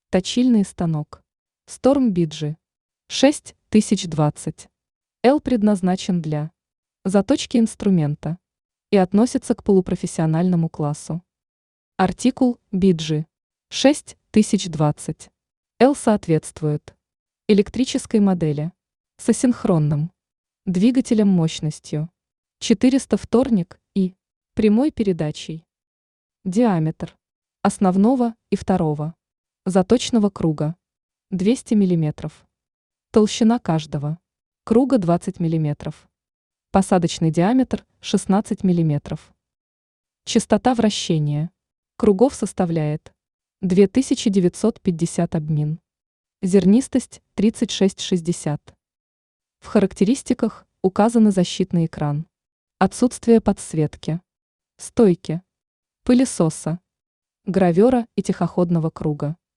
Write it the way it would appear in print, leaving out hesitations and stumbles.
Точильный станок. Storm BG 6020. L предназначен для заточки инструмента и относится к полупрофессиональному классу. Артикул BG 6020. L соответствует электрической модели с асинхронным двигателем мощностью 400 вторник и прямой передачей. Диаметр основного и второго заточного круга 200 мм. Толщина каждого круга 20 мм. Посадочный диаметр 16 мм. Частота вращения кругов составляет 2950 обмин. Зернистость 36,60. В характеристиках указаны защитный экран, отсутствие подсветки, стойки, пылесоса, гравера и тихоходного круга.